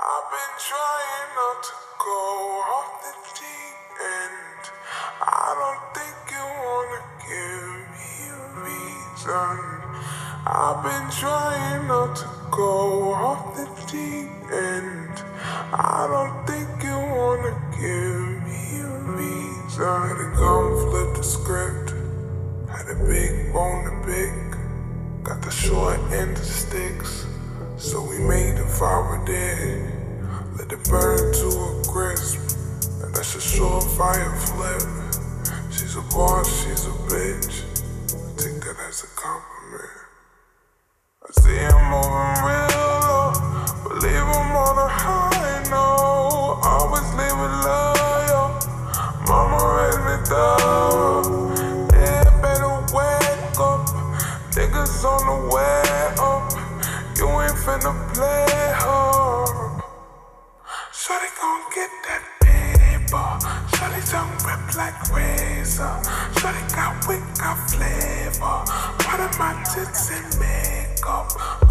I've been trying not to go off the deep end. I don't think you wanna give me a reason. I've been trying not to go off the deep end. I don't think you wanna give me a reason. Had to come flip the script. Had a big bone to pick. Got the short end of the sticks. So we made the fire dead. Let it burn to a crisp. And that's a surefire flip. She's a boss, she's a bitch. I take that as a compliment. I see him moving real low, but leave him on a high note. Always leave it loyal. Mama raised me thorough. Yeah, better wake up. Niggas on the way up. You ain't finna play hard. Shawty gon' get that paper. Shawty tongue rip like razor. Shawty got wit, got flavor. Part of my tits and makeup.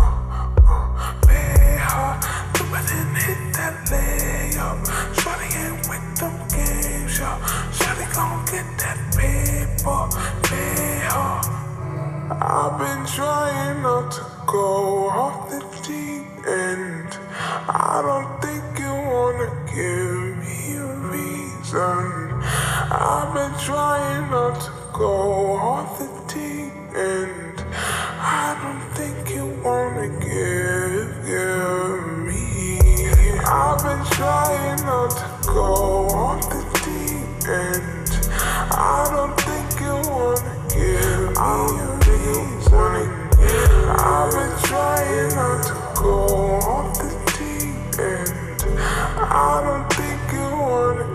Pay her. Do it and hit that layup. Shawty ain't with them games, yo. Shawty gon' get that paper. Pay her. I've been trying not to go off the deep end. I don't think you wanna give me a reason. I've been trying not to go off the deep end. I don't think you wanna give me. I've been trying not to go off the deep end. I don't think you wanna give me a reason. I've been trying not to go off the deep end. I don't think you wanna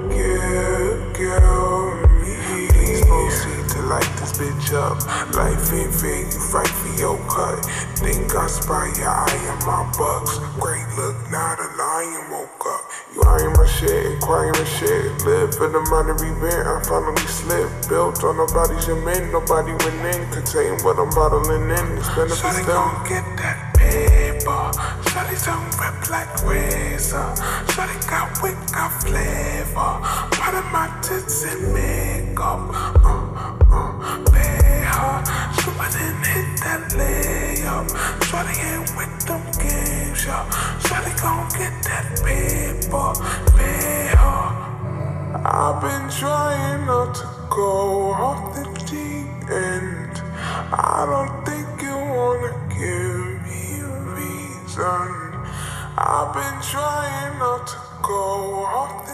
give me. Please proceed to light this bitch up. Life ain't fair, you fight for your cut. Think I spy your eye on my bucks. Great look, not a lion woke up. You eyeing my shit, inquiring shit. Live for the monetary event, I finally slipped. Built on nobody's men, nobody went in. Contain what I'm bottling in, it's benefits them. Shawty gon' get that paper. Shawty tongue rip like razor. Shawty got wit, got flavor. Part of my tits and makeup. Pay her. Shoot it and hit that layup. Shawty ain't with them games, yo. Shawty gon' get that paper. Pay her. I've been trying not to go off the deep end. I don't think you wanna give me a reason. I've been trying not to go off the